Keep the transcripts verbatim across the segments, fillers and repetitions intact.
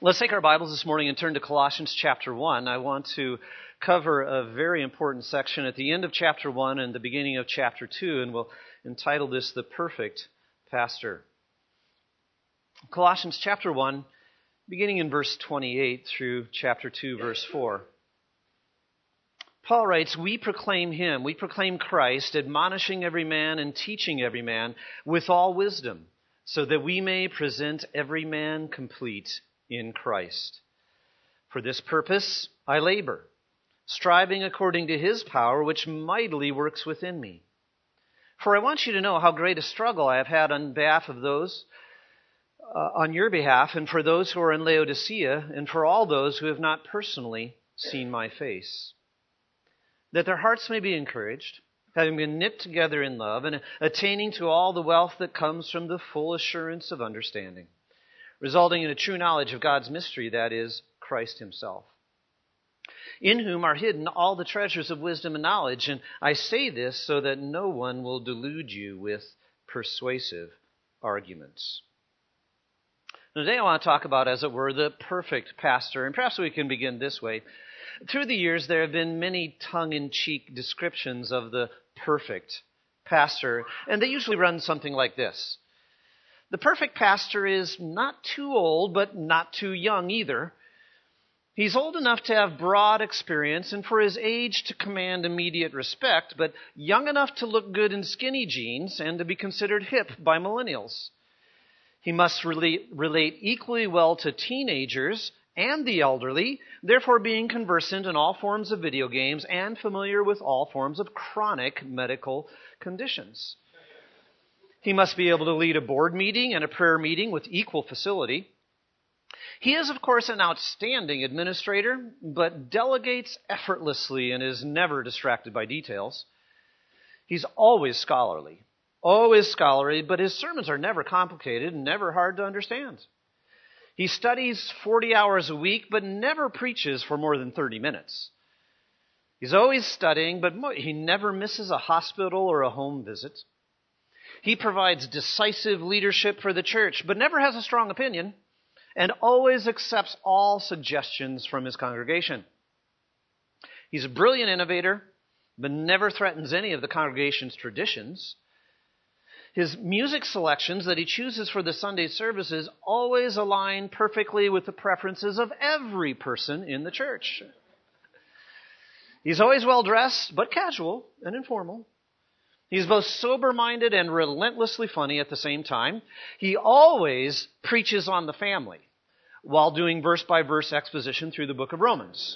Let's take our Bibles this morning and turn to Colossians chapter one. I want to cover a very important section at the end of chapter one and the beginning of chapter two, and we'll entitle this The Perfect Pastor. Colossians chapter one, beginning in verse twenty-eight through chapter two, verse four. Paul writes, "We proclaim him, we proclaim Christ, admonishing every man and teaching every man with all wisdom, so that we may present every man complete in Christ. For this purpose I labor, striving according to his power, which mightily works within me. For I want you to know how great a struggle I have had on behalf of those, uh, on your behalf, and for those who are in Laodicea, and for all those who have not personally seen my face, that their hearts may be encouraged, having been knit together in love, and attaining to all the wealth that comes from the full assurance of understanding, resulting in a true knowledge of God's mystery, that is, Christ himself, in whom are hidden all the treasures of wisdom and knowledge. And I say this so that no one will delude you with persuasive arguments." Today I want to talk about, as it were, the perfect pastor. And perhaps we can begin this way. Through the years, there have been many tongue-in-cheek descriptions of the perfect pastor, and they usually run something like this. The perfect pastor is not too old, but not too young either. He's old enough to have broad experience and for his age to command immediate respect, but young enough to look good in skinny jeans and to be considered hip by millennials. He must relate, relate equally well to teenagers and the elderly, therefore being conversant in all forms of video games and familiar with all forms of chronic medical conditions. He must be able to lead a board meeting and a prayer meeting with equal facility. He is, of course, an outstanding administrator, but delegates effortlessly and is never distracted by details. He's always scholarly, always scholarly, but his sermons are never complicated and never hard to understand. He studies forty hours a week, but never preaches for more than thirty minutes. He's always studying, but he never misses a hospital or a home visit. He provides decisive leadership for the church, but never has a strong opinion, and always accepts all suggestions from his congregation. He's a brilliant innovator, but never threatens any of the congregation's traditions. His music selections that he chooses for the Sunday services always align perfectly with the preferences of every person in the church. He's always well-dressed, but casual and informal. He's both sober-minded and relentlessly funny at the same time. He always preaches on the family while doing verse-by-verse exposition through the book of Romans.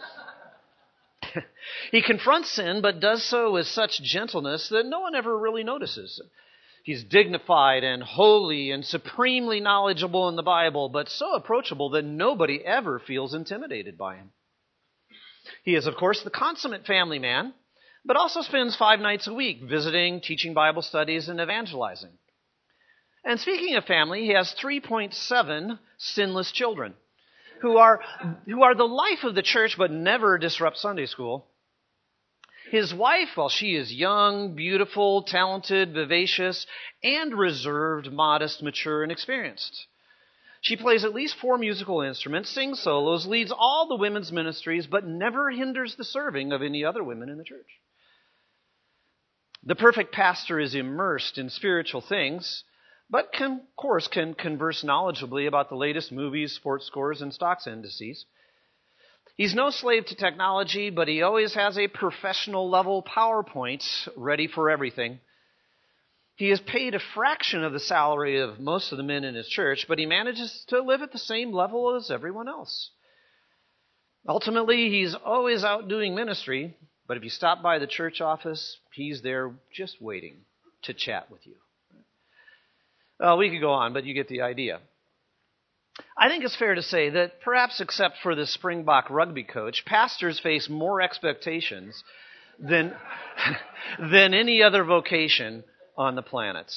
He confronts sin, but does so with such gentleness that no one ever really notices. He's dignified and holy and supremely knowledgeable in the Bible, but so approachable that nobody ever feels intimidated by him. He is, of course, the consummate family man, but also spends five nights a week visiting, teaching Bible studies, and evangelizing. And speaking of family, he has three point seven sinless children who are, who are the life of the church but never disrupt Sunday school. His wife, well, she is young, beautiful, talented, vivacious, and reserved, modest, mature, and experienced. She plays at least four musical instruments, sings solos, leads all the women's ministries, but never hinders the serving of any other women in the church. The perfect pastor is immersed in spiritual things, but can, of course can converse knowledgeably about the latest movies, sports scores, and stocks indices. He's no slave to technology, but he always has a professional-level PowerPoint ready for everything. He is paid a fraction of the salary of most of the men in his church, but he manages to live at the same level as everyone else. Ultimately, he's always out doing ministry, but if you stop by the church office, he's there just waiting to chat with you. Well, we could go on, but you get the idea. I think it's fair to say that perhaps except for the Springbok rugby coach, pastors face more expectations than, than any other vocation on the planet.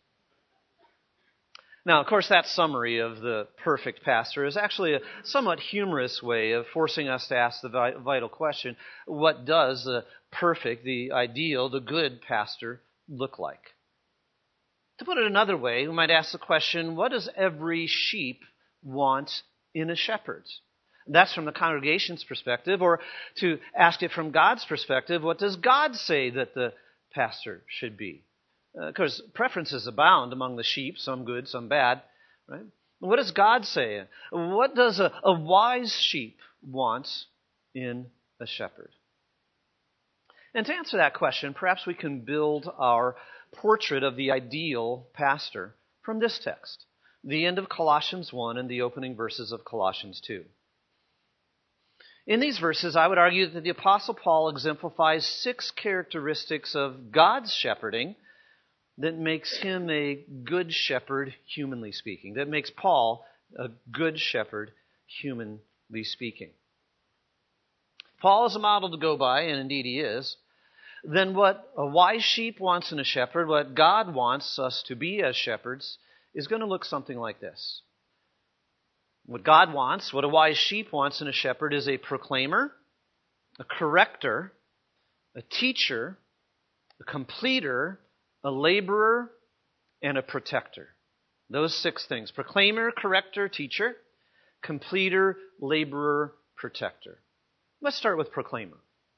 Now, of course, that summary of the perfect pastor is actually a somewhat humorous way of forcing us to ask the vital question, what does the perfect, the ideal, the good pastor look like? To put it another way, we might ask the question, what does every sheep want in a shepherd? That's from the congregation's perspective. Or to ask it from God's perspective, what does God say that the pastor should be? Uh, of course, preferences abound among the sheep, some good, some bad. Right? What does God say? What does a, a wise sheep want in a shepherd? And to answer that question, perhaps we can build our portrait of the ideal pastor from this text, the end of Colossians one and the opening verses of Colossians two. In these verses, I would argue that the Apostle Paul exemplifies six characteristics of God's shepherding that makes him a good shepherd, humanly speaking, that makes Paul a good shepherd, humanly speaking. Paul is a model to go by, and indeed he is. Then what a wise sheep wants in a shepherd, what God wants us to be as shepherds, is going to look something like this. What God wants, what a wise sheep wants in a shepherd is a proclaimer, a corrector, a teacher, a completer, a laborer, and a protector. Those six things. Proclaimer, corrector, teacher, completer, laborer, protector. Let's start with proclaimer.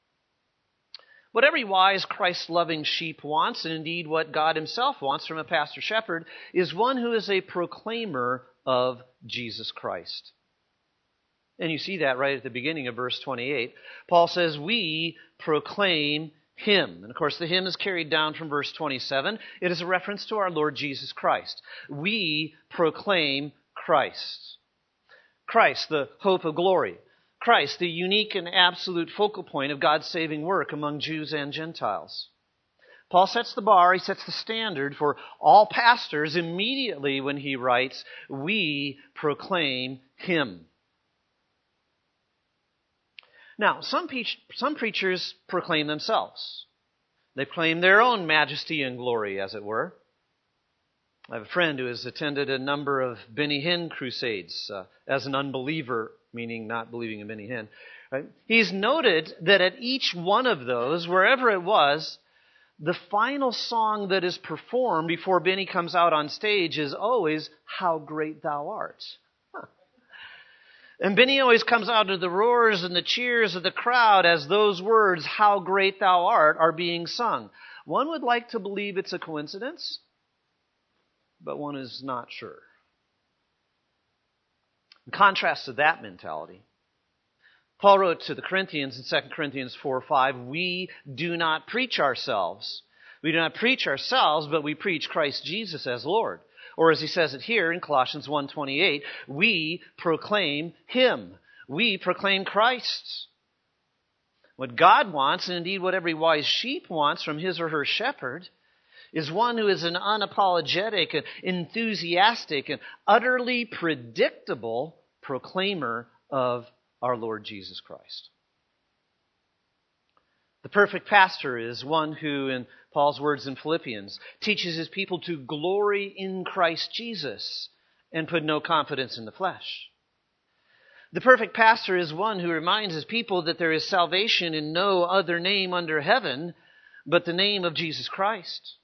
What every wise, Christ-loving sheep wants, and indeed what God himself wants from a pastor shepherd, is one who is a proclaimer of Jesus Christ. And you see that right at the beginning of verse twenty-eight. Paul says, we proclaim him. And of course, the hymn is carried down from verse twenty-seven. It is a reference to our Lord Jesus Christ. We proclaim Christ. Christ, the hope of glory. Christ, the unique and absolute focal point of God's saving work among Jews and Gentiles. Paul sets the bar, he sets the standard for all pastors immediately when he writes, we proclaim him. Now, some, pe- some preachers proclaim themselves. They claim their own majesty and glory, as it were. I have a friend who has attended a number of Benny Hinn crusades uh, as an unbeliever, meaning not believing in Benny Hinn. Right? He's noted that at each one of those, wherever it was, the final song that is performed before Benny comes out on stage is always, how great thou art. Huh. And Benny always comes out to the roars and the cheers of the crowd as those words, how great thou art, are being sung. One would like to believe it's a coincidence, but one is not sure. In contrast to that mentality, Paul wrote to the Corinthians in Second Corinthians four five, we do not preach ourselves. We do not preach ourselves, but we preach Christ Jesus as Lord. Or as he says it here in Colossians one twenty-eight, we proclaim him. We proclaim Christ. What God wants, and indeed what every wise sheep wants from his or her shepherd, is one who is an unapologetic, and enthusiastic, and utterly predictable proclaimer of our Lord Jesus Christ. The perfect pastor is one who, in Paul's words in Philippians, teaches his people to glory in Christ Jesus and put no confidence in the flesh. The perfect pastor is one who reminds his people that there is salvation in no other name under heaven but the name of Jesus Christ.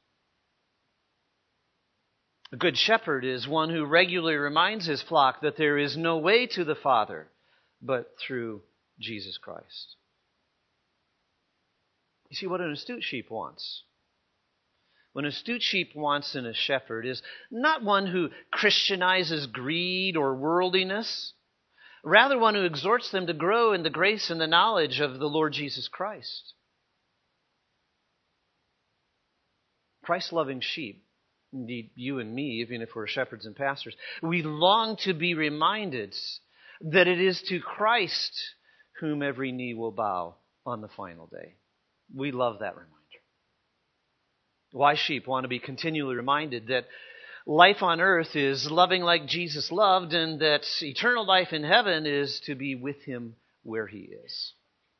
A good shepherd is one who regularly reminds his flock that there is no way to the Father but through Jesus Christ. You see what an astute sheep wants. What an astute sheep wants in a shepherd is not one who Christianizes greed or worldliness, rather one who exhorts them to grow in the grace and the knowledge of the Lord Jesus Christ. Christ-loving sheep, indeed you and me, even if we're shepherds and pastors, we long to be reminded that it is to Christ whom every knee will bow on the final day. We love that reminder. Wise sheep want to be continually reminded that life on earth is loving like Jesus loved, and that eternal life in heaven is to be with him where he is.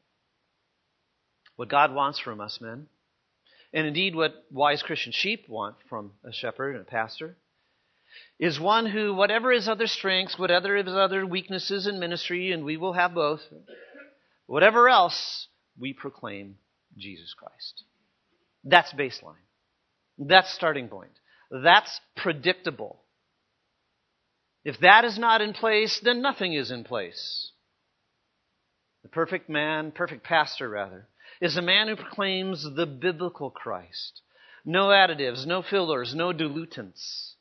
What God wants from us, men, and indeed what wise Christian sheep want from a shepherd and a pastor, is one who, whatever his other strengths, whatever his other weaknesses in ministry, and we will have both, whatever else, we proclaim Jesus Christ. That's baseline. That's starting point. That's predictable. If that is not in place, then nothing is in place. The perfect man, perfect pastor rather, is a man who proclaims the biblical Christ. No additives, no fillers, no dilutants.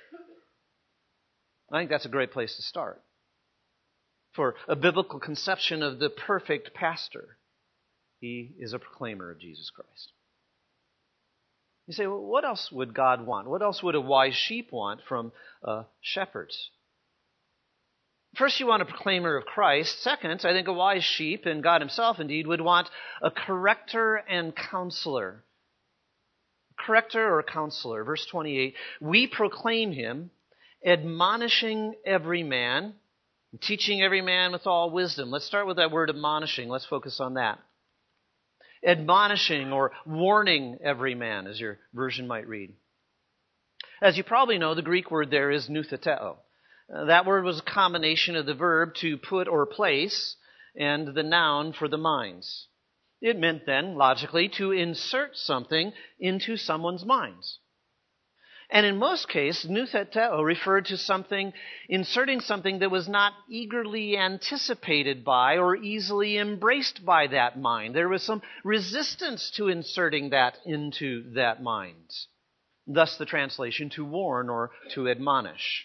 I think that's a great place to start for a biblical conception of the perfect pastor. He is a proclaimer of Jesus Christ. You say, well, what else would God want? What else would a wise sheep want from uh, shepherds? First, you want a proclaimer of Christ. Second, I think a wise sheep, and God himself indeed, would want a corrector and counselor. Corrector or counselor. Verse twenty-eight, we proclaim him, admonishing every man, teaching every man with all wisdom. Let's start with that word admonishing. Let's focus on that. Admonishing or warning every man, as your version might read. As you probably know, the Greek word there is noutheteo. Uh, that word was a combination of the verb to put or place and the noun for the minds. It meant then, logically, to insert something into someone's minds. And in most cases, noutheteo referred to something, inserting something that was not eagerly anticipated by or easily embraced by that mind. There was some resistance to inserting that into that mind. Thus the translation to warn or to admonish.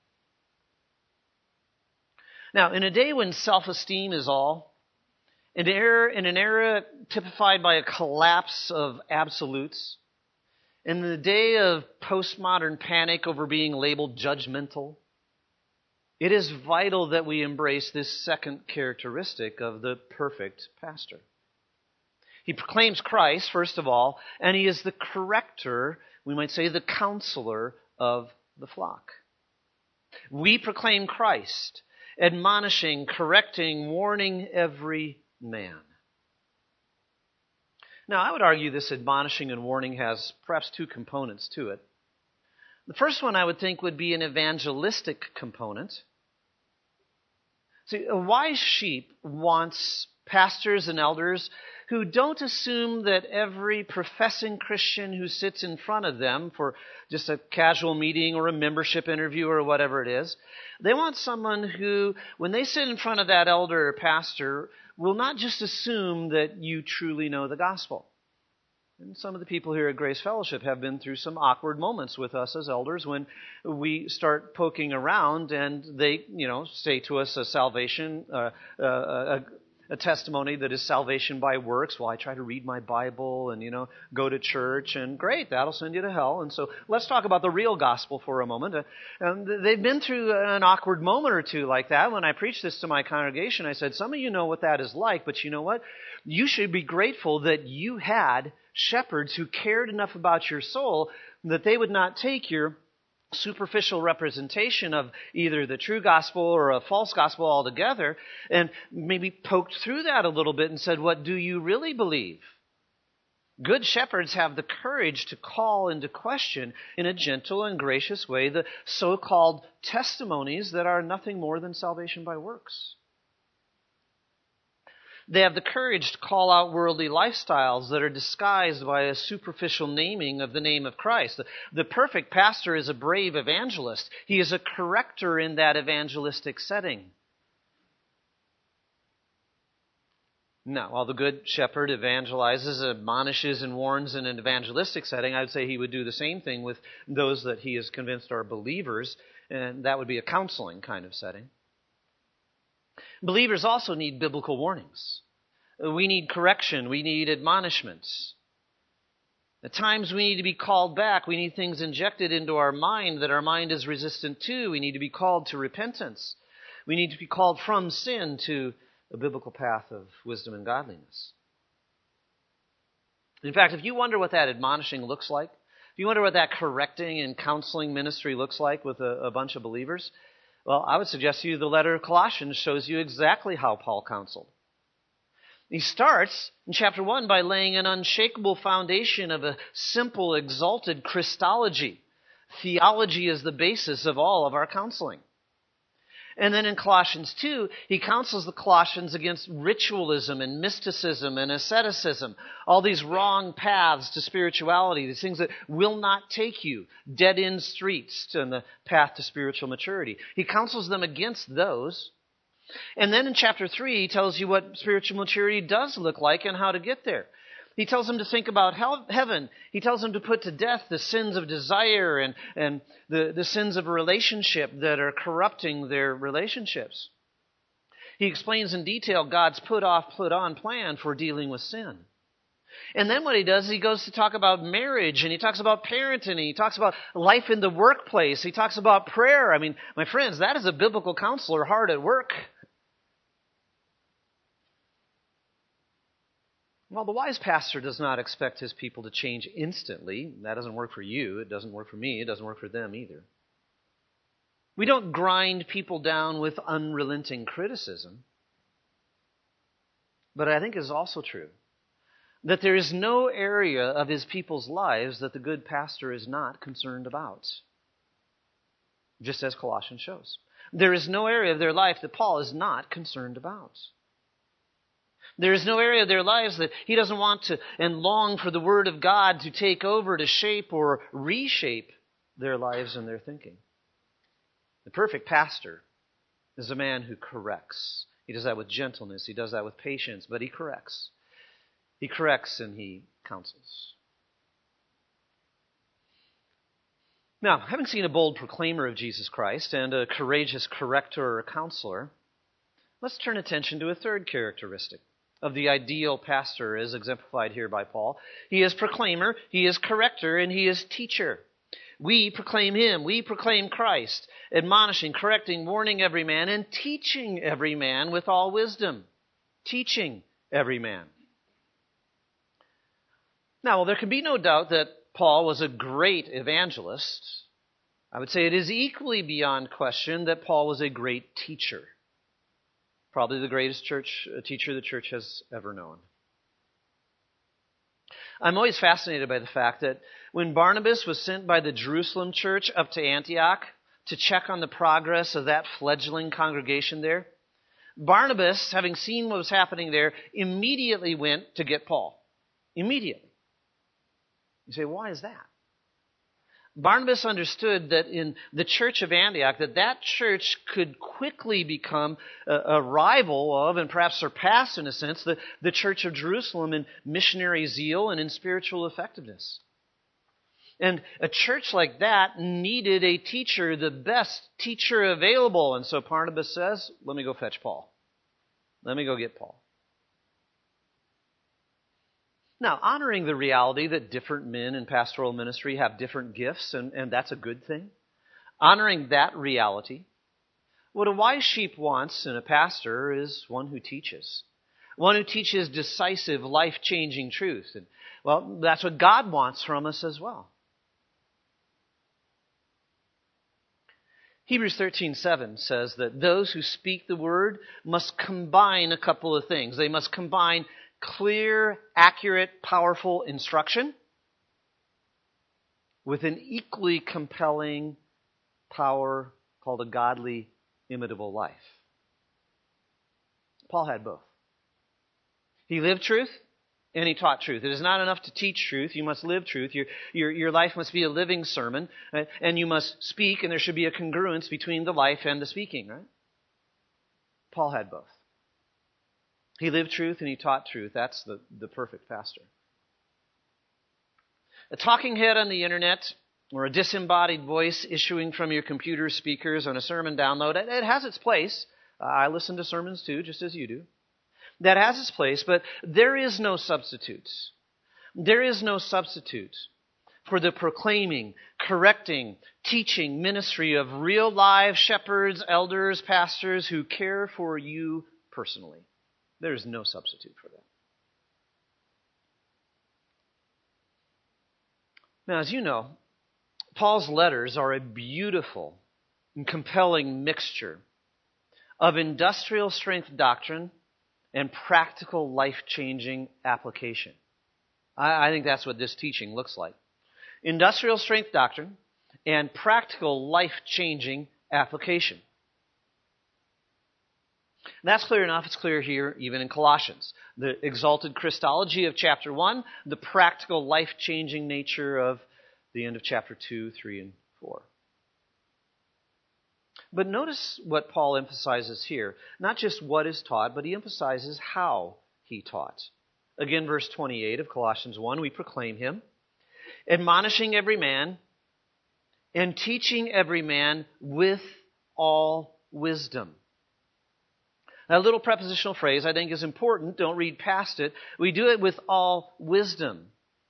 Now, in a day when self-esteem is all, in an era, in an era typified by a collapse of absolutes, in the day of postmodern panic over being labeled judgmental, it is vital that we embrace this second characteristic of the perfect pastor. He proclaims Christ, first of all, and he is the corrector, we might say the counselor of the flock. We proclaim Christ, admonishing, correcting, warning every man. Now, I would argue this admonishing and warning has perhaps two components to it. The first one I would think would be an evangelistic component. See, a wise sheep wants pastors and elders who don't assume that every professing Christian who sits in front of them for just a casual meeting or a membership interview or whatever it is, they want someone who, when they sit in front of that elder or pastor, will not just assume that you truly know the gospel. And some of the people here at Grace Fellowship have been through some awkward moments with us as elders when we start poking around and they, you know, say to us a salvation, uh, uh, a, a testimony that is salvation by works. Well, I try to read my Bible and, you know, go to church, and great, that'll send you to hell. And so let's talk about the real gospel for a moment. Uh, and they've been through an awkward moment or two like that. When I preached this to my congregation, I said, some of you know what that is like, but you know what? You should be grateful that you had shepherds who cared enough about your soul that they would not take your superficial representation of either the true gospel or a false gospel altogether and maybe poked through that a little bit and said, what do you really believe? Good shepherds have the courage to call into question in a gentle and gracious way the so-called testimonies that are nothing more than salvation by works. They have the courage to call out worldly lifestyles that are disguised by a superficial naming of the name of Christ. The, the perfect pastor is a brave evangelist. He is a corrector in that evangelistic setting. Now, while the good shepherd evangelizes, admonishes, and warns in an evangelistic setting, I would say he would do the same thing with those that he is convinced are believers, and that would be a counseling kind of setting. Believers also need biblical warnings. We need correction. We need admonishments. At times we need to be called back. We need things injected into our mind that our mind is resistant to. We need to be called to repentance. We need to be called from sin to a biblical path of wisdom and godliness. In fact, if you wonder what that admonishing looks like, if you wonder what that correcting and counseling ministry looks like with a, a bunch of believers, well, I would suggest to you the letter of Colossians shows you exactly how Paul counseled. He starts in chapter one by laying an unshakable foundation of a simple, exalted Christology. Theology is the basis of all of our counseling. And then in Colossians two, he counsels the Colossians against ritualism and mysticism and asceticism, all these wrong paths to spirituality, these things that will not take you, dead-end streets on the path to spiritual maturity. He counsels them against those. And then in chapter three, he tells you what spiritual maturity does look like and how to get there. He tells them to think about hell, heaven. He tells them to put to death the sins of desire and, and the, the sins of relationship that are corrupting their relationships. He explains in detail God's put off, put on plan for dealing with sin. And then what he does is he goes to talk about marriage, and he talks about parenting, and he talks about life in the workplace. He talks about prayer. I mean, my friends, that is a biblical counselor hard at work. Well, the wise pastor does not expect his people to change instantly. That doesn't work for you. It doesn't work for me. It doesn't work for them either. We don't grind people down with unrelenting criticism. But I think it is also true that there is no area of his people's lives that the good pastor is not concerned about. Just as Colossians shows. There is no area of their life that Paul is not concerned about. There is no area of their lives that he doesn't want to and long for the Word of God to take over, to shape or reshape their lives and their thinking. The perfect pastor is a man who corrects. He does that with gentleness. He does that with patience, but he corrects. He corrects and he counsels. Now, having seen a bold proclaimer of Jesus Christ and a courageous corrector or counselor, let's turn attention to a third characteristic of the ideal pastor as exemplified here by Paul. He is proclaimer, he is corrector, and he is teacher. We proclaim him, we proclaim Christ, admonishing, correcting, warning every man, and teaching every man with all wisdom. Teaching every man. Now, well, there can be no doubt that Paul was a great evangelist. I would say it is equally beyond question that Paul was a great teacher. Probably the greatest church uh, teacher the church has ever known. I'm always fascinated by the fact that when Barnabas was sent by the Jerusalem church up to Antioch to check on the progress of that fledgling congregation there, Barnabas, having seen what was happening there, immediately went to get Paul. Immediately. You say, why is that? Barnabas understood that in the church of Antioch, that that church could quickly become a, a rival of, and perhaps surpass in a sense, the, the church of Jerusalem in missionary zeal and in spiritual effectiveness. And a church like that needed a teacher, the best teacher available. And so Barnabas says, let me go fetch Paul. Let me go get Paul. Now, honoring the reality that different men in pastoral ministry have different gifts, and, and that's a good thing. Honoring that reality, what a wise sheep wants in a pastor is one who teaches. One who teaches decisive, life-changing truth. And, well, that's what God wants from us as well. Hebrews thirteen seven says that those who speak the word must combine a couple of things. They must combine clear, accurate, powerful instruction with an equally compelling power called a godly, imitable life. Paul had both. He lived truth and he taught truth. It is not enough to teach truth. You must live truth. Your, your, your life must be a living sermon, right? And you must speak, and there should be a congruence between the life and the speaking, right? Paul had both. He lived truth and he taught truth. That's the, the perfect pastor. A talking head on the internet or a disembodied voice issuing from your computer speakers on a sermon download, it, it has its place. Uh, I listen to sermons too, just as you do. That has its place, but there is no substitute. There is no substitute for the proclaiming, correcting, teaching ministry of real live shepherds, elders, pastors who care for you personally. There is no substitute for that. Now, as you know, Paul's letters are a beautiful and compelling mixture of industrial strength doctrine and practical life-changing application. I, I think that's what this teaching looks like. Industrial strength doctrine and practical life-changing application. And that's clear enough. It's clear here, even in Colossians. The exalted Christology of chapter one, the practical, life-changing nature of the end of chapter two, three, and four. But notice what Paul emphasizes here. Not just what is taught, but he emphasizes how he taught. Again, verse twenty-eight of Colossians one, we proclaim him, admonishing every man and teaching every man with all wisdom. That little prepositional phrase I think is important. Don't read past it. We do it with all wisdom.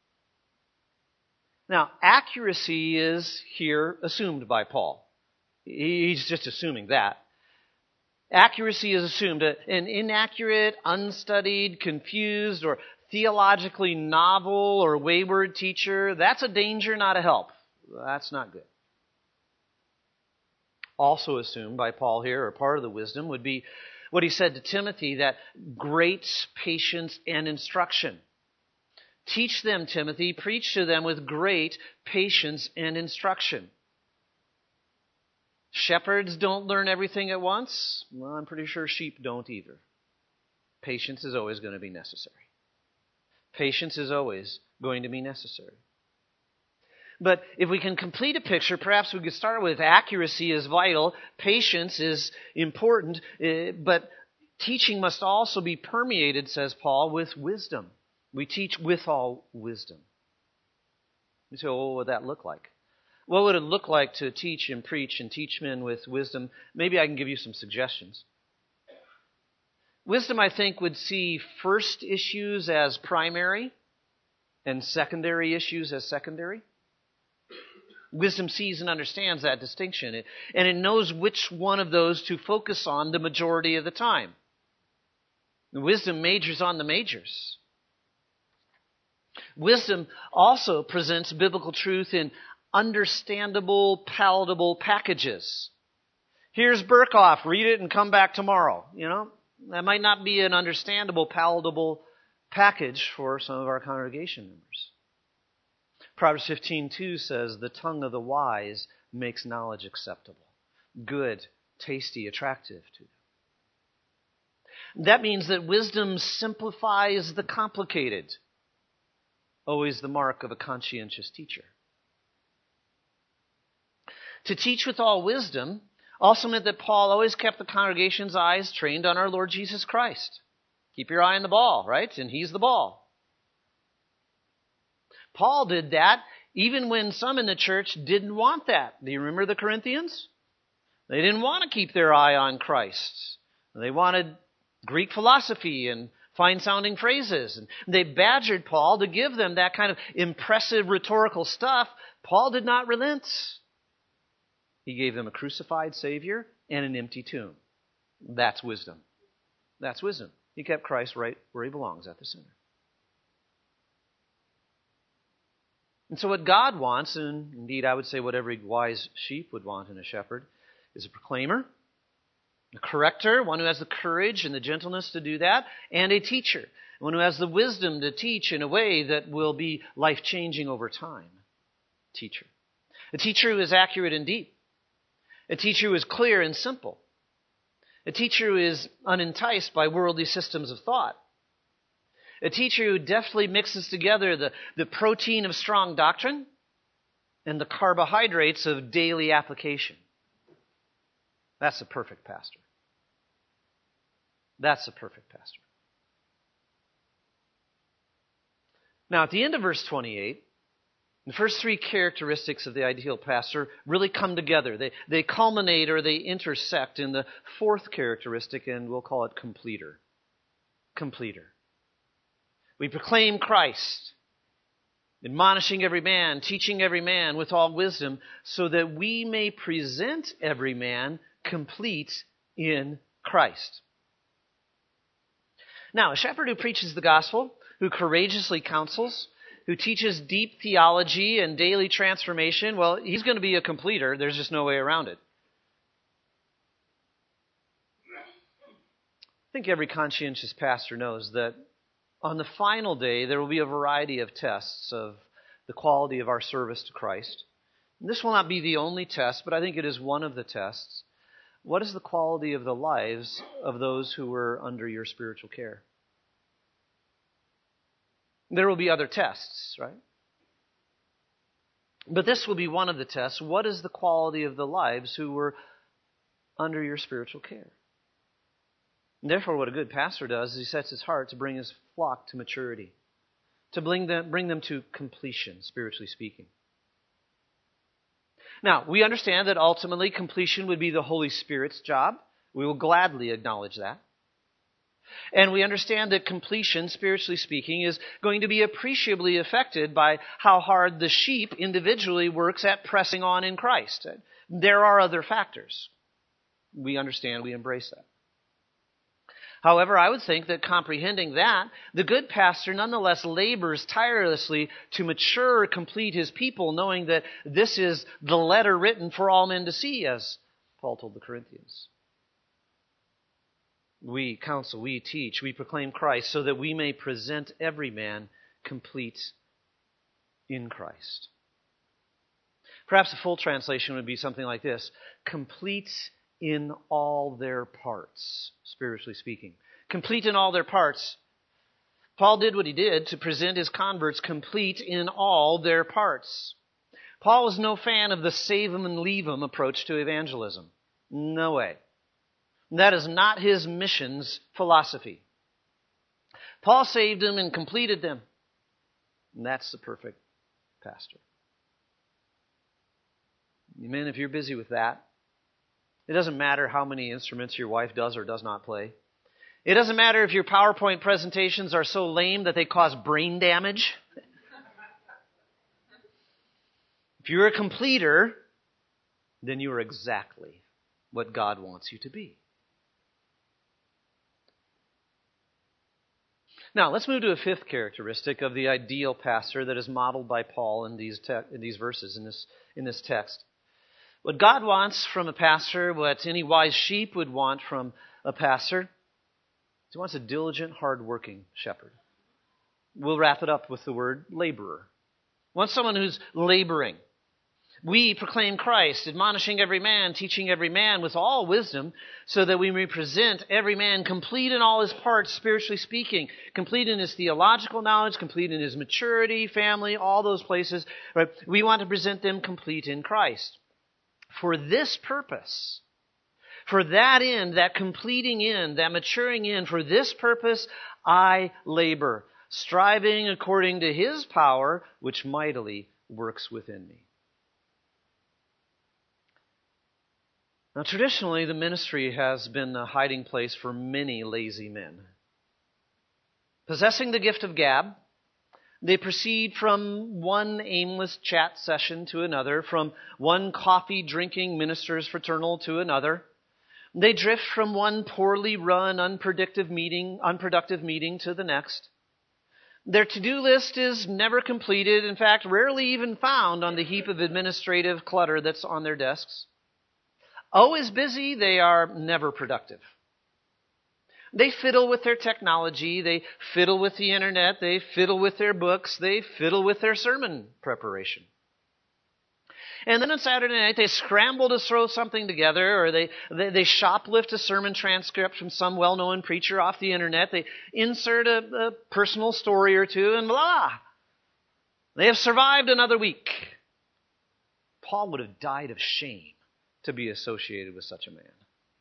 Now, accuracy is here assumed by Paul. He's just assuming that. Accuracy is assumed. An inaccurate, unstudied, confused, or theologically novel or wayward teacher, that's a danger, not a help. That's not good. Also assumed by Paul here, or part of the wisdom, would be what he said to Timothy, that great patience and instruction. Teach them, Timothy, preach to them with great patience and instruction. Shepherds don't learn everything at once. Well, I'm pretty sure sheep don't either. Patience is always going to be necessary. Patience is always going to be necessary. But if we can complete a picture, perhaps we could start with accuracy is vital, patience is important, but teaching must also be permeated, says Paul, with wisdom. We teach with all wisdom. You say, well, what would that look like? What would it look like to teach and preach and teach men with wisdom? Maybe I can give you some suggestions. Wisdom, I think, would see first issues as primary and secondary issues as secondary. Wisdom sees and understands that distinction, and it knows which one of those to focus on the majority of the time. Wisdom majors on the majors. Wisdom also presents biblical truth in understandable, palatable packages. Here's Berkhoff, read it and come back tomorrow. You know, that might not be an understandable, palatable package for some of our congregation members. Proverbs fifteen two says, the tongue of the wise makes knowledge acceptable, good, tasty, attractive to them. That means that wisdom simplifies the complicated, always the mark of a conscientious teacher. To teach with all wisdom also meant that Paul always kept the congregation's eyes trained on our Lord Jesus Christ. Keep your eye on the ball, right? And he's the ball. Paul did that even when some in the church didn't want that. Do you remember the Corinthians? They didn't want to keep their eye on Christ. They wanted Greek philosophy and fine-sounding phrases. And they badgered Paul to give them that kind of impressive rhetorical stuff. Paul did not relent. He gave them a crucified Savior and an empty tomb. That's wisdom. That's wisdom. He kept Christ right where he belongs, at the center. And so what God wants, and indeed I would say what every wise sheep would want in a shepherd, is a proclaimer, a corrector, one who has the courage and the gentleness to do that, and a teacher, one who has the wisdom to teach in a way that will be life-changing over time. Teacher. A teacher who is accurate and deep. A teacher who is clear and simple. A teacher who is unenticed by worldly systems of thought. A teacher who deftly mixes together the, the protein of strong doctrine and the carbohydrates of daily application. That's a perfect pastor. That's a perfect pastor. Now, at the end of verse twenty-eight, the first three characteristics of the ideal pastor really come together. They, they culminate or they intersect in the fourth characteristic, and we'll call it completer. Completer. We proclaim Christ, admonishing every man, teaching every man with all wisdom, so that we may present every man complete in Christ. Now, a shepherd who preaches the gospel, who courageously counsels, who teaches deep theology and daily transformation, well, he's going to be a completer. There's just no way around it. I think every conscientious pastor knows that on the final day, there will be a variety of tests of the quality of our service to Christ. And this will not be the only test, but I think it is one of the tests. what is the quality of the lives of those who were under your spiritual care? There will be other tests, right? But this will be one of the tests. What is the quality of the lives who were under your spiritual care? And therefore, what a good pastor does is he sets his heart to bring his flock to maturity, to bring them, bring them to completion, spiritually speaking. Now, we understand that ultimately completion would be the Holy Spirit's job. We will gladly acknowledge that. And we understand that completion, spiritually speaking, is going to be appreciably affected by how hard the sheep individually works at pressing on in Christ. There are other factors. We understand, we embrace that. However, I would think that comprehending that, the good pastor nonetheless labors tirelessly to mature or complete his people, knowing that this is the letter written for all men to see, as Paul told the Corinthians. We counsel, we teach, we proclaim Christ so that we may present every man complete in Christ. Perhaps a full translation would be something like this: complete in all their parts, spiritually speaking. Complete in all their parts. Paul did what he did to present his converts complete in all their parts. Paul was no fan of the save 'em and leave 'em approach to evangelism. No way. That is not his mission's philosophy. Paul saved them and completed them. And that's the perfect pastor. Men, if you're busy with that, it doesn't matter how many instruments your wife does or does not play. It doesn't matter if your PowerPoint presentations are so lame that they cause brain damage. If you're a completer, then you are exactly what God wants you to be. Now, let's move to a fifth characteristic of the ideal pastor that is modeled by Paul in these te- in these verses, in this, in this text. What God wants from a pastor, what any wise sheep would want from a pastor, he wants a diligent, hard-working shepherd. We'll wrap it up with the word laborer. He wants someone who's laboring. We proclaim Christ, admonishing every man, teaching every man with all wisdom, so that we may present every man complete in all his parts, spiritually speaking, complete in his theological knowledge, complete in his maturity, family, all those places. Right? We want to present them complete in Christ. For this purpose, for that end, that completing end, that maturing end, for this purpose I labor, striving according to his power, which mightily works within me. Now, traditionally, the ministry has been a hiding place for many lazy men. Possessing the gift of gab, they proceed from one aimless chat session to another, from one coffee-drinking minister's fraternal to another. They drift from one poorly run, unproductive meeting, unproductive meeting to the next. Their to-do list is never completed, in fact, rarely even found on the heap of administrative clutter that's on their desks. Always busy, they are never productive. They fiddle with their technology, they fiddle with the internet, they fiddle with their books, they fiddle with their sermon preparation. And then on Saturday night, they scramble to throw something together, or they, they, they shoplift a sermon transcript from some well-known preacher off the internet. They insert a, a personal story or two, and blah! They have survived another week. Paul would have died of shame to be associated with such a man.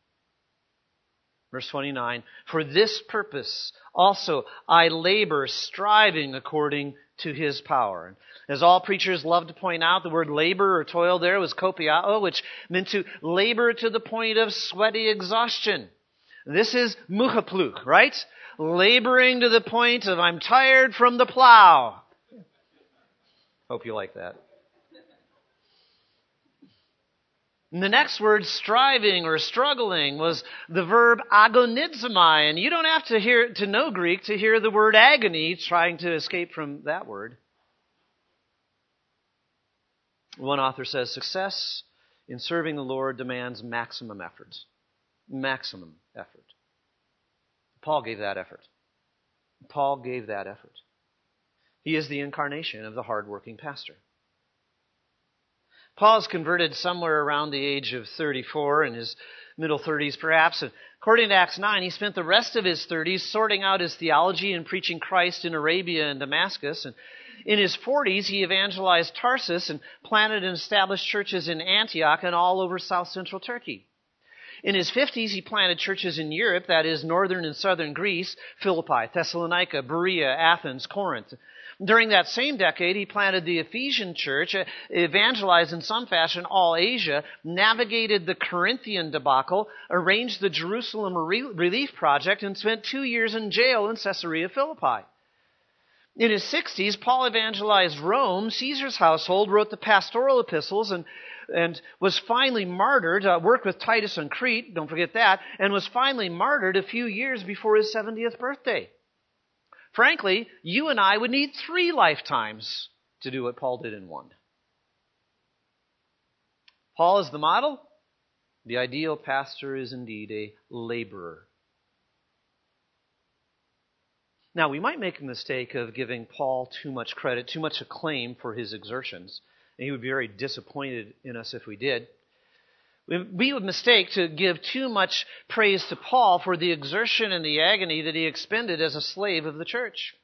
Verse twenty-nine, for this purpose also I labor, striving according to his power. As all preachers love to point out, the word labor or toil there was kopiao, which meant to labor to the point of sweaty exhaustion. This is muchapluk, right? Laboring to the point of I'm tired from the plow. Hope you like that. And the next word, striving or struggling, was the verb agonizomai. And you don't have to hear to know Greek to hear the word agony, trying to escape from that word. One author says, success in serving the Lord demands maximum effort. Maximum effort. Paul gave that effort. Paul gave that effort. He is the incarnation of the hardworking pastor. Paul's converted somewhere around the age of thirty-four, in his middle thirties perhaps. And according to Acts nine, he spent the rest of his thirties sorting out his theology and preaching Christ in Arabia and Damascus. And in his forties, he evangelized Tarsus and planted and established churches in Antioch and all over south central Turkey. In his fifties, he planted churches in Europe, that is, northern and southern Greece, Philippi, Thessalonica, Berea, Athens, Corinth. During that same decade, he planted the Ephesian church, evangelized in some fashion all Asia, navigated the Corinthian debacle, arranged the Jerusalem Relief Project, and spent two years in jail in Caesarea Philippi. In his sixties, Paul evangelized Rome, Caesar's household, wrote the pastoral epistles, and, and was finally martyred, uh, worked with Titus on Crete, don't forget that, and was finally martyred a few years before his seventieth birthday. Frankly, you and I would need three lifetimes to do what Paul did in one. Paul is the model. The ideal pastor is indeed a laborer. Now, we might make a mistake of giving Paul too much credit, too much acclaim for his exertions. And he would be very disappointed in us if we did. We would mistake to give too much praise to Paul for the exertion and the agony that he expended as a slave of the church.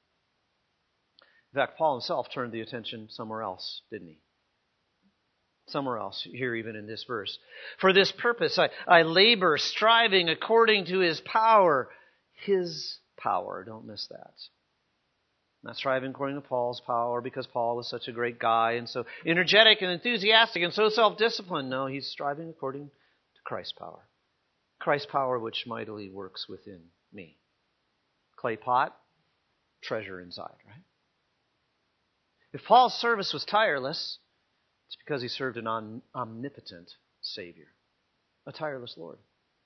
In fact, Paul himself turned the attention somewhere else, didn't he? Somewhere else, here even in this verse. For this purpose, I, I labor, striving according to his power. His power, don't miss that. Not striving according to Paul's power because Paul was such a great guy and so energetic and enthusiastic and so self-disciplined. No, he's striving according to Christ's power. Christ's power which mightily works within me. Clay pot, treasure inside, right? If Paul's service was tireless, it's because he served an om- omnipotent Savior, a tireless Lord.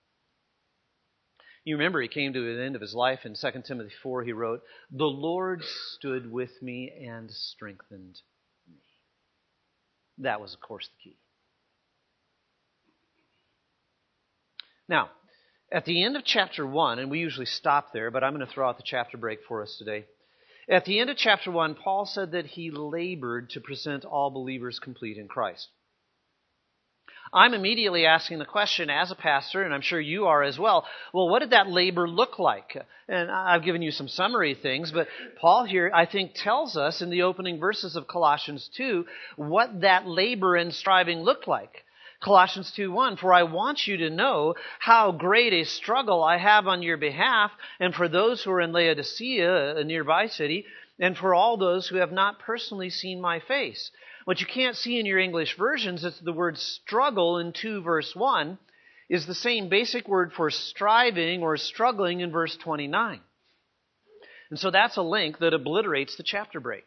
You remember he came to the end of his life in Second Timothy four, he wrote, "The Lord stood with me and strengthened me." That was, of course, the key. Now, at the end of chapter one, and we usually stop there, but I'm going to throw out the chapter break for us today. At the end of chapter one, Paul said that he labored to present all believers complete in Christ. I'm immediately asking the question as a pastor, and I'm sure you are as well, well, what did that labor look like? And I've given you some summary things, but Paul here, I think, tells us in the opening verses of Colossians two what that labor and striving looked like. Colossians two one, "For I want you to know how great a struggle I have on your behalf, and for those who are in Laodicea, a nearby city, and for all those who have not personally seen my face." What you can't see in your English versions is the word struggle in two verse one is the same basic word for striving or struggling in verse twenty-nine. And so that's a link that obliterates the chapter break.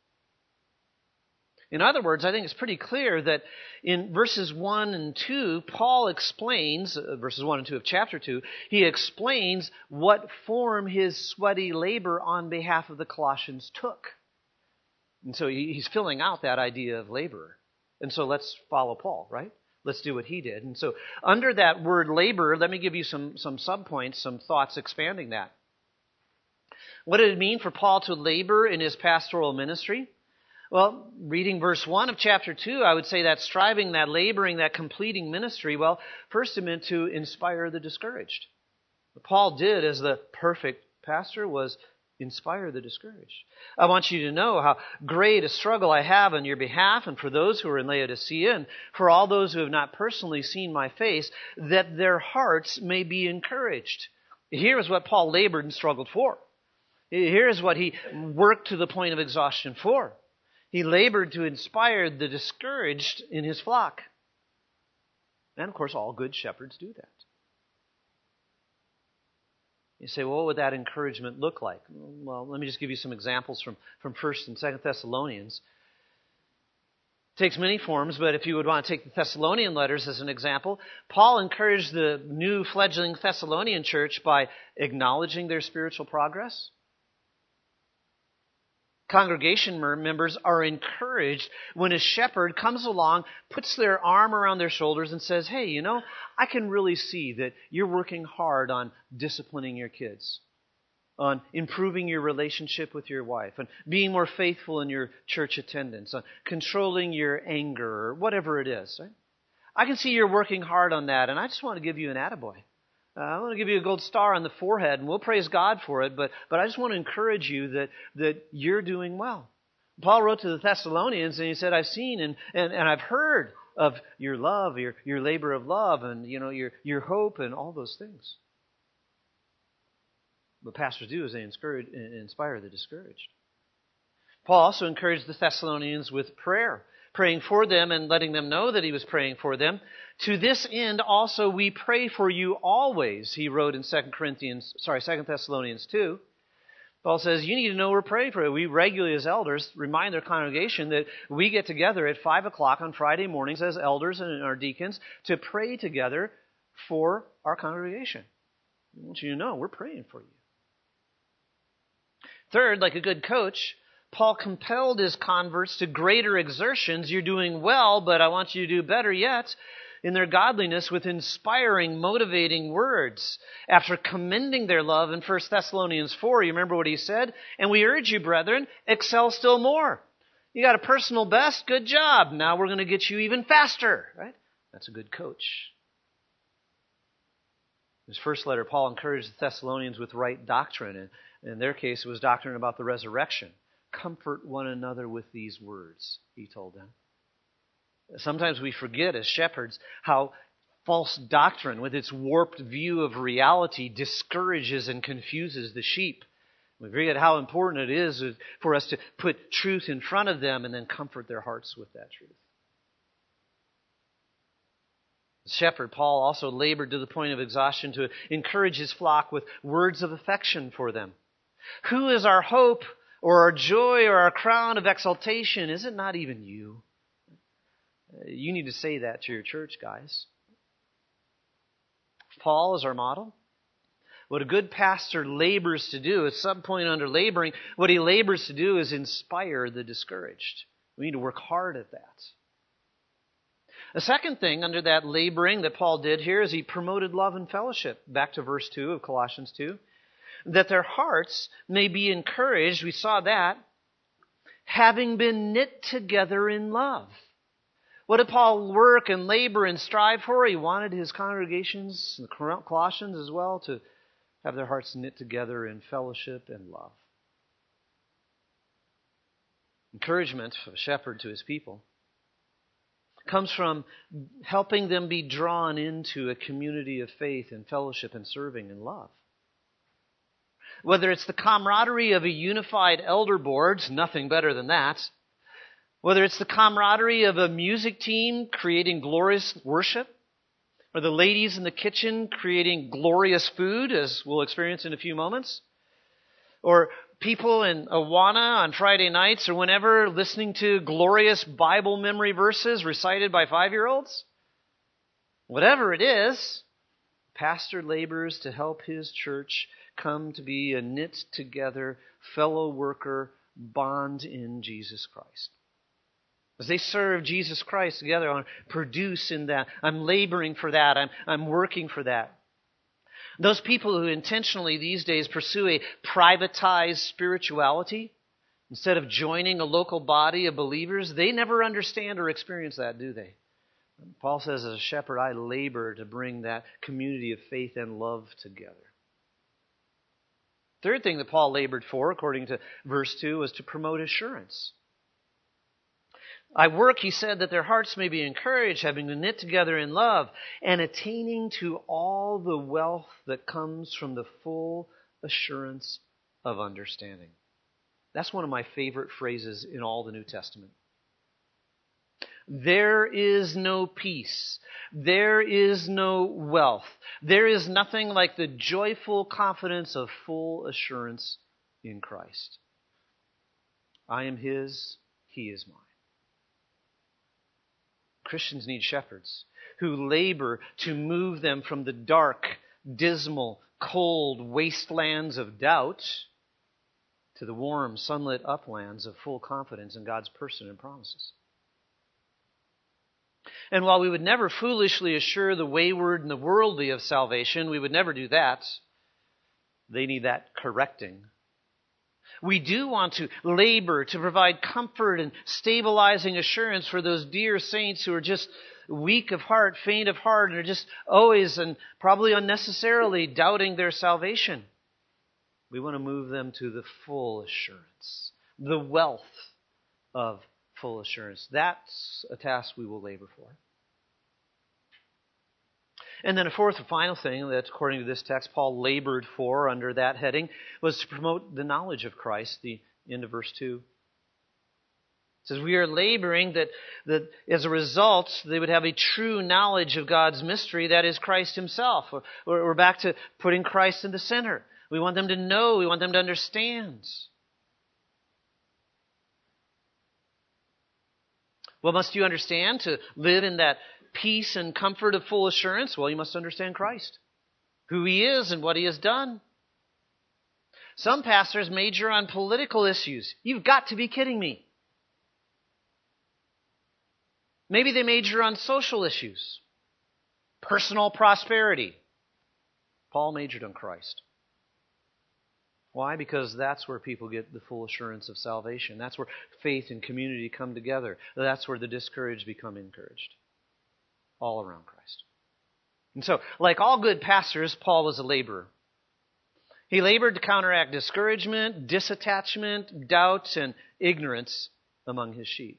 In other words, I think it's pretty clear that in verses one and two, Paul explains, uh, verses one and two of chapter two, he explains what form his sweaty labor on behalf of the Colossians took. And so he's filling out that idea of laborer. And so let's follow Paul, right? Let's do what he did. And so under that word laborer, let me give you some, some subpoints, some thoughts expanding that. What did it mean for Paul to labor in his pastoral ministry? Well, reading verse one of chapter two, I would say that striving, that laboring, that completing ministry, well, first it meant to inspire the discouraged. What Paul did as the perfect pastor was inspire the discouraged. I want you to know how great a struggle I have on your behalf and for those who are in Laodicea and for all those who have not personally seen my face, that their hearts may be encouraged. Here is what Paul labored and struggled for. Here is what he worked to the point of exhaustion for. He labored to inspire the discouraged in his flock. And of course, all good shepherds do that. You say, well, what would that encouragement look like? Well, let me just give you some examples from, from First and Second Thessalonians. It takes many forms, but if you would want to take the Thessalonian letters as an example, Paul encouraged the new fledgling Thessalonian church by acknowledging their spiritual progress. Congregation members are encouraged when a shepherd comes along, puts their arm around their shoulders and says, hey, you know, I can really see that you're working hard on disciplining your kids. on improving your relationship with your wife, on being more faithful in your church attendance, on controlling your anger, or whatever it is. Right? I can see you're working hard on that, and I just want to give you an attaboy. Uh, I want to give you a gold star on the forehead, and we'll praise God for it, but, but I just want to encourage you that, that you're doing well. Paul wrote to the Thessalonians, and he said, I've seen and, and, and I've heard of your love, your, your labor of love, and you know your, your hope, and all those things. What pastors do is they encourage, inspire the discouraged. Paul also encouraged the Thessalonians with prayer, praying for them and letting them know that he was praying for them. To this end also we pray for you always, he wrote in Second Corinthians, sorry, Second Thessalonians two. Paul says, you need to know we're praying for you. We regularly as elders remind their congregation that we get together at five o'clock on Friday mornings as elders and our deacons to pray together for our congregation. I want you to know we're praying for you. Third, like a good coach, Paul compelled his converts to greater exertions. You're doing well, but I want you to do better yet in their godliness with inspiring, motivating words. After commending their love in First Thessalonians four, you remember what he said? And we urge you, brethren, excel still more. You got a personal best? Good job. Now we're going to get you even faster, right? That's a good coach. In his first letter, Paul encouraged the Thessalonians with right doctrine. And in their case, it was doctrine about the resurrection. Comfort one another with these words, he told them. Sometimes we forget as shepherds how false doctrine with its warped view of reality discourages and confuses the sheep. We forget how important it is for us to put truth in front of them and then comfort their hearts with that truth. The shepherd, Paul, also labored to the point of exhaustion to encourage his flock with words of affection for them. Who is our hope or our joy or our crown of exaltation? Is it not even you? You need to say that to your church, guys. Paul is our model. What a good pastor labors to do, at some point under laboring, what he labors to do is inspire the discouraged. We need to work hard at that. The second thing under that laboring that Paul did here is he promoted love and fellowship. Back to verse two of Colossians two. That their hearts may be encouraged, we saw that, having been knit together in love. What did Paul work and labor and strive for? He wanted his congregations, the Colossians as well, to have their hearts knit together in fellowship and love. Encouragement of a shepherd to his people comes from helping them be drawn into a community of faith and fellowship and serving and love. Whether it's the camaraderie of a unified elder board, nothing better than that. Whether it's the camaraderie of a music team creating glorious worship, or the ladies in the kitchen creating glorious food, as we'll experience in a few moments, or people in Awana on Friday nights or whenever listening to glorious Bible memory verses recited by five-year-olds. Whatever it is, pastor labors to help his church come to be a knit together fellow worker bond in Jesus Christ. As they serve Jesus Christ together, I want to produce in that. I'm laboring for that. I'm, I'm working for that. Those people who intentionally these days pursue a privatized spirituality instead of joining a local body of believers, they never understand or experience that, do they? Paul says, as a shepherd, I labor to bring that community of faith and love together. Third thing that Paul labored for, according to verse two, was to promote assurance. I work, he said, that their hearts may be encouraged, having been knit together in love, and attaining to all the wealth that comes from the full assurance of understanding. That's one of my favorite phrases in all the New Testament. There is no peace. There is no wealth. There is nothing like the joyful confidence of full assurance in Christ. I am His, He is mine. Christians need shepherds who labor to move them from the dark, dismal, cold wastelands of doubt to the warm, sunlit uplands of full confidence in God's person and promises. And while we would never foolishly assure the wayward and the worldly of salvation, we would never do that. They need that correcting. We do want to labor to provide comfort and stabilizing assurance for those dear saints who are just weak of heart, faint of heart, and are just always and probably unnecessarily doubting their salvation. We want to move them to the full assurance, the wealth of full assurance. That's a task we will labor for. And then a fourth and final thing that, according to this text, Paul labored for under that heading was to promote the knowledge of Christ, the end of verse two. It says, we are laboring that, that as a result, they would have a true knowledge of God's mystery, that is Christ himself. We're back to putting Christ in the center. We want them to know. We want them to understand. What must you understand to live in that peace and comfort of full assurance? Well, you must understand Christ, who he is and what he has done. Some pastors major on political issues. You've got to be kidding me. Maybe they major on social issues, personal prosperity. Paul majored on Christ. Why? Because that's where people get the full assurance of salvation. That's where faith and community come together. That's where the discouraged become encouraged. All around Christ. And so, like all good pastors, Paul was a laborer. He labored to counteract discouragement, disattachment, doubt, and ignorance among his sheep.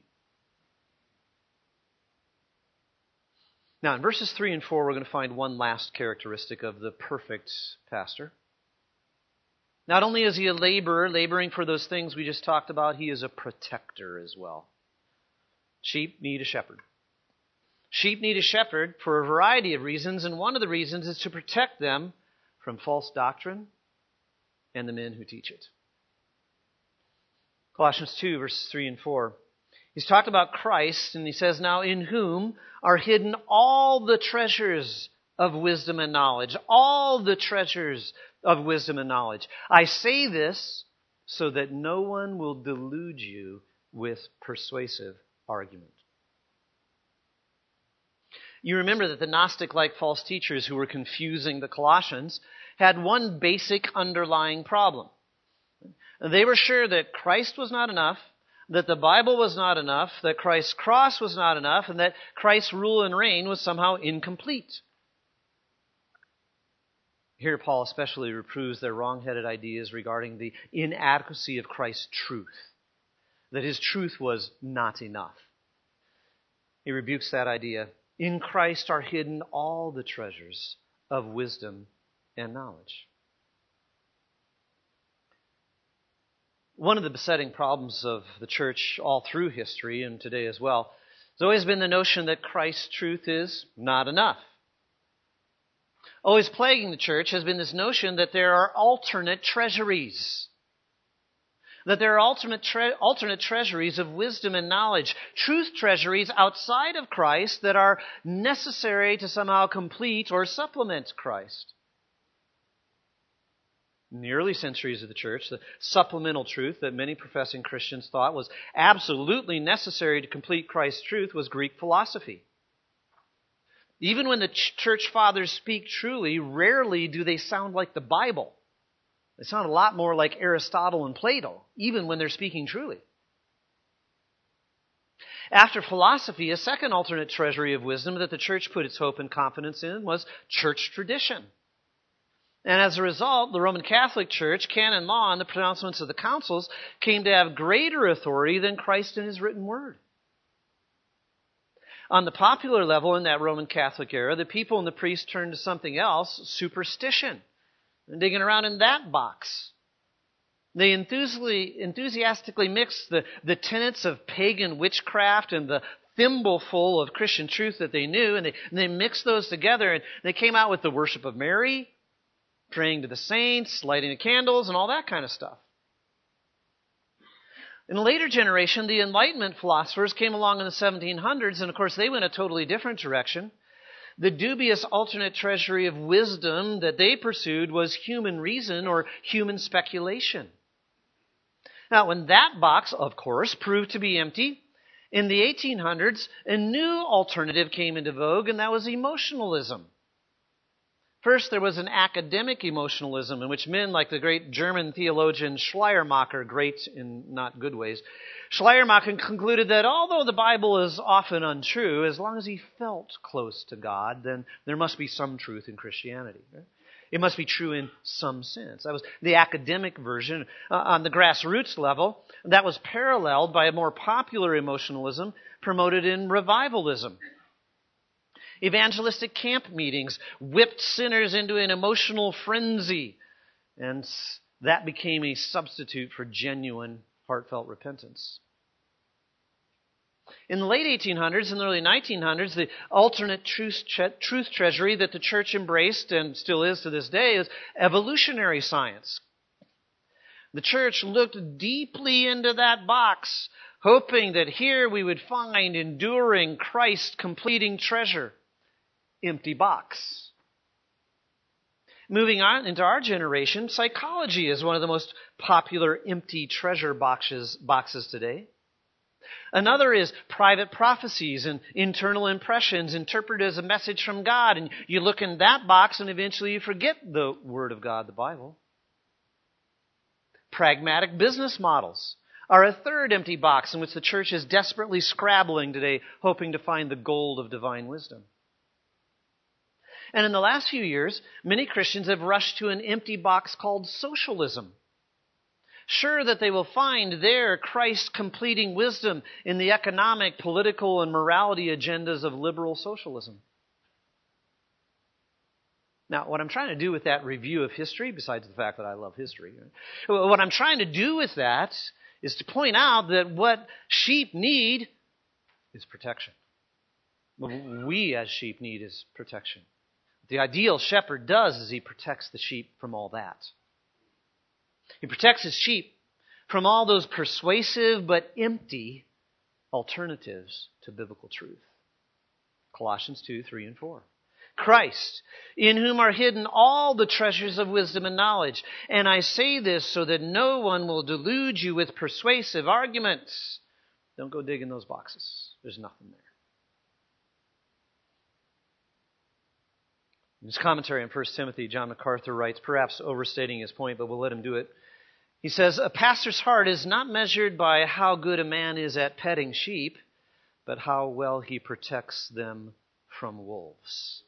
Now, in verses three and four, we're going to find one last characteristic of the perfect pastor. Not only is he a laborer, laboring for those things we just talked about, he is a protector as well. Sheep need a shepherd. Sheep need a shepherd for a variety of reasons, and one of the reasons is to protect them from false doctrine and the men who teach it. Colossians two, verses three and four. He's talked about Christ, and he says, now in whom are hidden all the treasures of wisdom and knowledge. All the treasures of wisdom and knowledge. I say this so that no one will delude you with persuasive argument. You remember that the Gnostic-like false teachers who were confusing the Colossians had one basic underlying problem. They were sure that Christ was not enough, that the Bible was not enough, that Christ's cross was not enough, and that Christ's rule and reign was somehow incomplete. Here Paul especially reproves their wrong-headed ideas regarding the inadequacy of Christ's truth, that his truth was not enough. He rebukes that idea. In Christ are hidden all the treasures of wisdom and knowledge. One of the besetting problems of the church all through history and today as well has always been the notion that Christ's truth is not enough. Always plaguing the church has been this notion that there are alternate treasuries. That there are alternate, tre- alternate treasuries of wisdom and knowledge. Truth treasuries outside of Christ that are necessary to somehow complete or supplement Christ. In the early centuries of the church, the supplemental truth that many professing Christians thought was absolutely necessary to complete Christ's truth was Greek philosophy. Even when the ch- church fathers speak truly, rarely do they sound like the Bible. They sound a lot more like Aristotle and Plato, even when they're speaking truly. After philosophy, a second alternate treasury of wisdom that the church put its hope and confidence in was church tradition. And as a result, the Roman Catholic Church, canon law, and the pronouncements of the councils came to have greater authority than Christ in his written word. On the popular level in that Roman Catholic era, the people and the priests turned to something else, superstition, and digging around in that box. They enthusiastically mixed the, the tenets of pagan witchcraft and the thimbleful of Christian truth that they knew, and they, and they mixed those together, and they came out with the worship of Mary, praying to the saints, lighting the candles, and all that kind of stuff. In a later generation, the Enlightenment philosophers came along in the seventeen hundreds, and of course they went a totally different direction. The dubious alternate treasury of wisdom that they pursued was human reason or human speculation. Now, when that box, of course, proved to be empty, in the eighteen hundreds, a new alternative came into vogue, and that was emotionalism. First, there was an academic emotionalism in which men like the great German theologian Schleiermacher, great in not good ways, Schleiermacher concluded that although the Bible is often untrue, as long as he felt close to God, then there must be some truth in Christianity. Right? It must be true in some sense. That was the academic version. Uh, on the grassroots level, that was paralleled by a more popular emotionalism promoted in revivalism. Evangelistic camp meetings whipped sinners into an emotional frenzy, and that became a substitute for genuine, heartfelt repentance. In the late eighteen hundreds and the early nineteen hundreds, the alternate truth, tre- truth treasury that the church embraced and still is to this day is evolutionary science. The church looked deeply into that box, hoping that here we would find enduring Christ completing treasure. Empty box. Moving on into our generation, psychology is one of the most popular empty treasure boxes, boxes today. Another is private prophecies and internal impressions interpreted as a message from God. And you look in that box and eventually you forget the Word of God, the Bible. Pragmatic business models are a third empty box in which the church is desperately scrabbling today, hoping to find the gold of divine wisdom. And in the last few years, many Christians have rushed to an empty box called socialism, sure that they will find their Christ completing wisdom in the economic, political, and morality agendas of liberal socialism. Now, what I'm trying to do with that review of history, besides the fact that I love history, what I'm trying to do with that is to point out that what sheep need is protection. What we as sheep need is protection. The ideal shepherd does is he protects the sheep from all that. He protects his sheep from all those persuasive but empty alternatives to biblical truth. Colossians two, three, and four. Christ, in whom are hidden all the treasures of wisdom and knowledge. And I say this so that no one will delude you with persuasive arguments. Don't go dig in those boxes. There's nothing there. In his commentary on First Timothy, John MacArthur writes, perhaps overstating his point, but we'll let him do it. He says, a pastor's heart is not measured by how good a man is at petting sheep, but how well he protects them from wolves.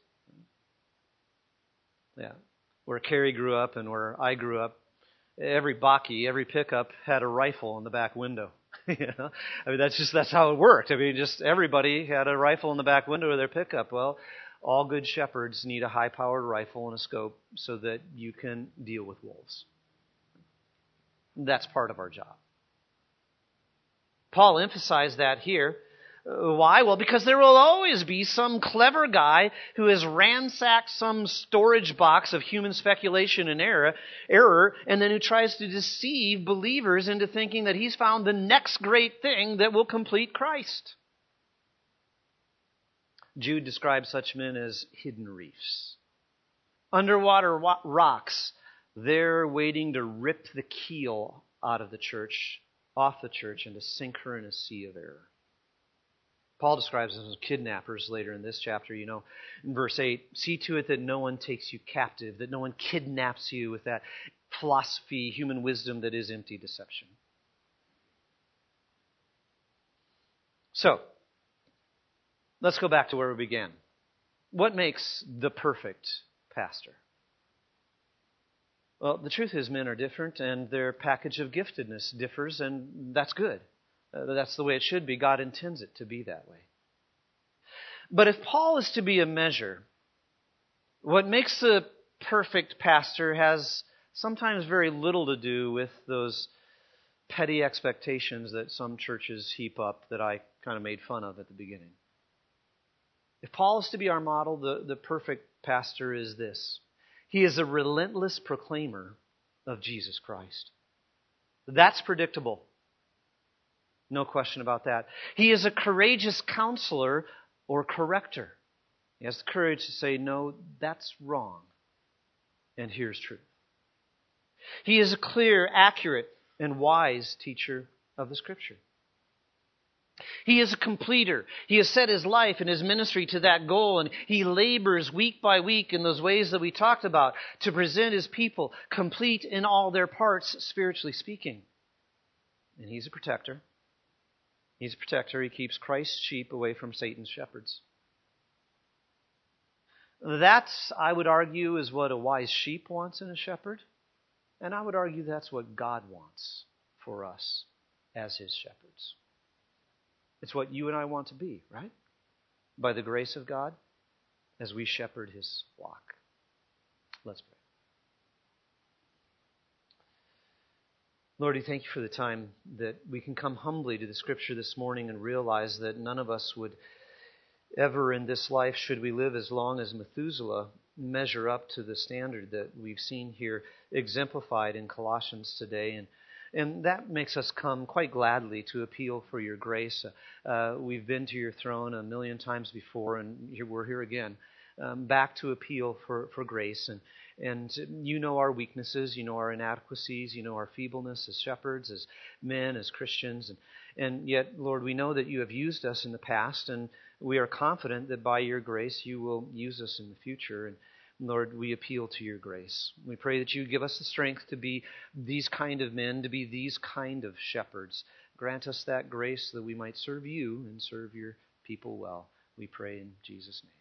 Yeah, where Carrie grew up and where I grew up, every bakkie, every pickup had a rifle in the back window. You know? I mean, that's just that's how it worked. I mean, just everybody had a rifle in the back window of their pickup. Well, all good shepherds need a high-powered rifle and a scope so that you can deal with wolves. That's part of our job. Paul emphasized that here. Why? Well, because there will always be some clever guy who has ransacked some storage box of human speculation and error, error, and then who tries to deceive believers into thinking that he's found the next great thing that will complete Christ. Jude describes such men as hidden reefs. Underwater rocks, they're waiting to rip the keel out of the church, off the church, and to sink her in a sea of error. Paul describes them as kidnappers later in this chapter. You know, in verse eight, see to it that no one takes you captive, that no one kidnaps you with that philosophy, human wisdom that is empty deception. So, let's go back to where we began. What makes the perfect pastor? Well, the truth is men are different and their package of giftedness differs, and that's good. Uh, that's the way it should be. God intends it to be that way. But if Paul is to be a measure, what makes the perfect pastor has sometimes very little to do with those petty expectations that some churches heap up that I kind of made fun of at the beginning. If Paul is to be our model, the, the perfect pastor is this. He is a relentless proclaimer of Jesus Christ. That's predictable. No question about that. He is a courageous counselor or corrector. He has the courage to say, no, that's wrong. And here's truth. He is a clear, accurate, and wise teacher of the Scripture. He is a completer. He has set his life and his ministry to that goal, and he labors week by week in those ways that we talked about to present his people complete in all their parts, spiritually speaking. And he's a protector. He's a protector. He keeps Christ's sheep away from Satan's shepherds. That, I would argue, is what a wise sheep wants in a shepherd. And I would argue that's what God wants for us as his shepherds. It's what you and I want to be, right? By the grace of God, as we shepherd his flock. Let's pray. Lord, we thank you for the time that we can come humbly to the Scripture this morning and realize that none of us would ever in this life, should we live as long as Methuselah, measure up to the standard that we've seen here exemplified in Colossians today. And And that makes us come quite gladly to appeal for your grace. Uh, we've been to your throne a million times before, and here, we're here again, um, back to appeal for, for grace. And, and you know our weaknesses, you know our inadequacies, you know our feebleness as shepherds, as men, as Christians. And, and yet, Lord, we know that you have used us in the past, and we are confident that by your grace you will use us in the future. And Lord, we appeal to your grace. We pray that you give us the strength to be these kind of men, to be these kind of shepherds. Grant us that grace that we might serve you and serve your people well. We pray in Jesus' name.